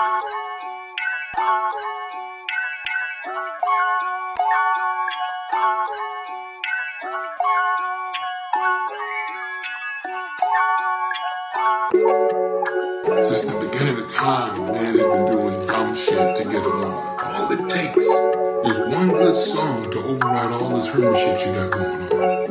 Since the beginning of time, men have been doing dumb shit to get along. All it takes is one good song to override all this hermit shit you got going on.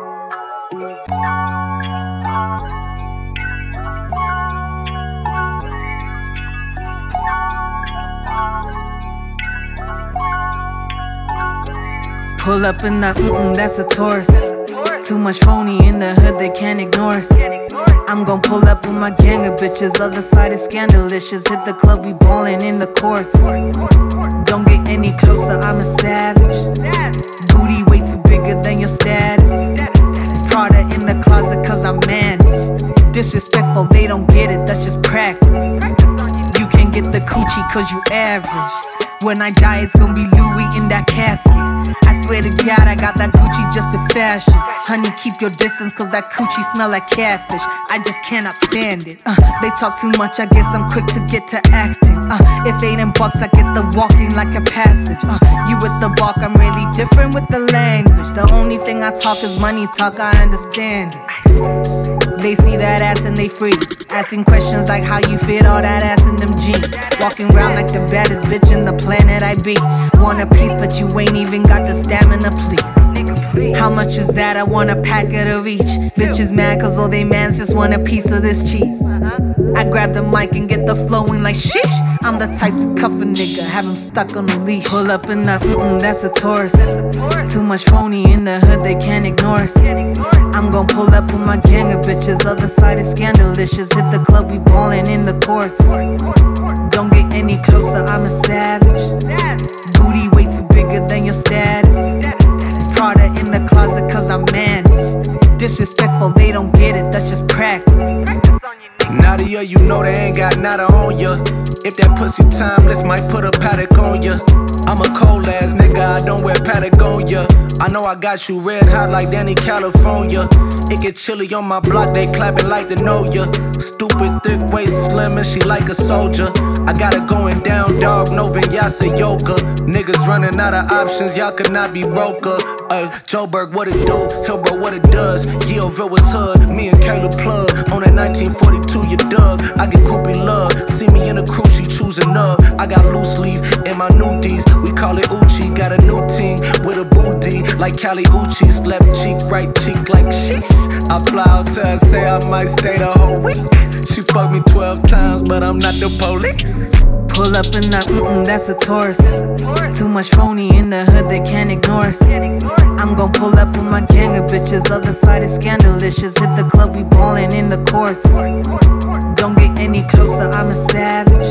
Pull up in that, that's a Taurus. Too much phony in the hood, they can't ignore us. I'm gon' pull up with my gang of bitches. Other side is scandalicious. Hit the club, we ballin' in the courts. Don't get any closer, I'm a savage. Booty way too bigger than your status. Prada in the closet cause I'm managed. Disrespectful, they don't get it, that's just practice. You can't get the coochie cause you average. When I die, it's gonna be Louis in that casket. I swear to God, I got that Gucci just to fashion. Honey, keep your distance, cause that coochie smell like catfish. I just cannot stand it. They talk too much, I guess I'm quick to get to acting. If it ain't bucks, I get the walking like a passage. You with the walk, I'm really different with the language. The only thing I talk is money talk, I understand it. They see that ass and they freeze, asking questions like how you fit all that ass in them jeans. Walking around like the baddest bitch in the planet I be. Want a piece but you ain't even got the stamina, please. How much is that? I want a packet of each. Bitches mad cause all they mans just want a piece of this cheese. I grab the mic and get the flowing like sheesh. I'm the type to cuff a nigga, have him stuck on a leash. Pull up in that, that's a Taurus. Too much phony in the hood, they can't ignore us. I'm gon' pull up with my gang of bitches. Other side is scandalicious. Hit the club, we ballin' in the courts. Don't get any closer, I'm a savage. Booty way too bigger than your status. Prada in the closet cause I'm managed. Disrespectful, they don't get it, that's just practice. Nadia, you know they ain't got nada on ya. If that pussy timeless, might put a paddock on ya. I'm a cold ass nigga, I don't wear Patagonia. I know I got you red hot like Danny California. It get chilly on my block, they clapping like they know ya. Stupid, thick waist, slim, and she like a soldier. I got it going down, dog, no vinyasa yoga. Niggas running out of options, y'all could not be broker. Joburg, what it do? Hillbro, what it does? Yeovil was hood, me and Caleb plug. On that 1942, you dug. I get groupie love, see me in a crew, she choosing up. I got loose leaf in my new D's, we call it Uchi. Got a new team with a booty, like Cali Uchis. Left cheek, right cheek, like sheesh. I fly out to her, say I might stay the whole week. She fucked me 12 times, but I'm not the police. Pull up in that, that's a Taurus. Too much phony in the hood, they can't ignore us. I'm gon' pull up with my gang of bitches. Other side is scandalicious. Hit the club, we ballin' in the courts. Don't get any closer, I'm a savage.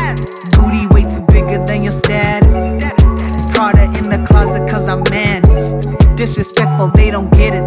Booty way too bigger than your status. Prada in the closet cause I'm managed. Disrespectful, they don't get it,